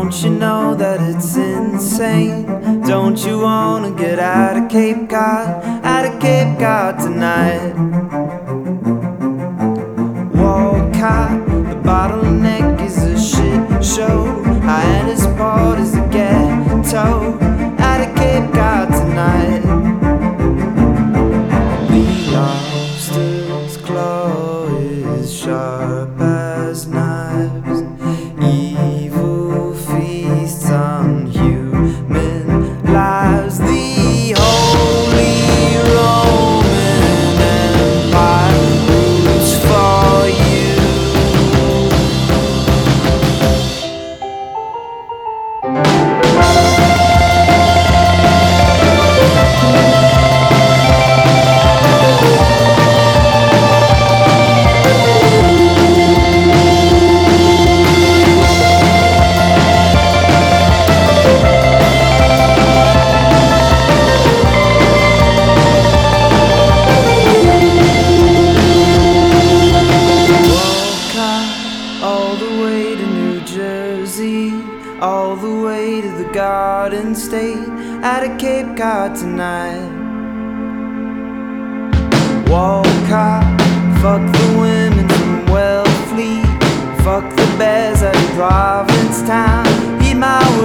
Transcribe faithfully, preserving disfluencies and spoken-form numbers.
Don't you know that it's insane? Don't you wanna get out of Cape Cod, out of Cape Cod tonight? Walcott, the bottleneck is a shit show. Hyannisport is a ghetto, out of Cape Cod tonight. The lobster's claw is sharp as knives. Evil feasts on human lives. The Holy Roman Empire roots for you. All the way to New Jersey, all the way to the Garden State, out of Cape Cod tonight. Walcott, fuck the women from Wellfleet, fuck the bears out of Provincetown. Eat my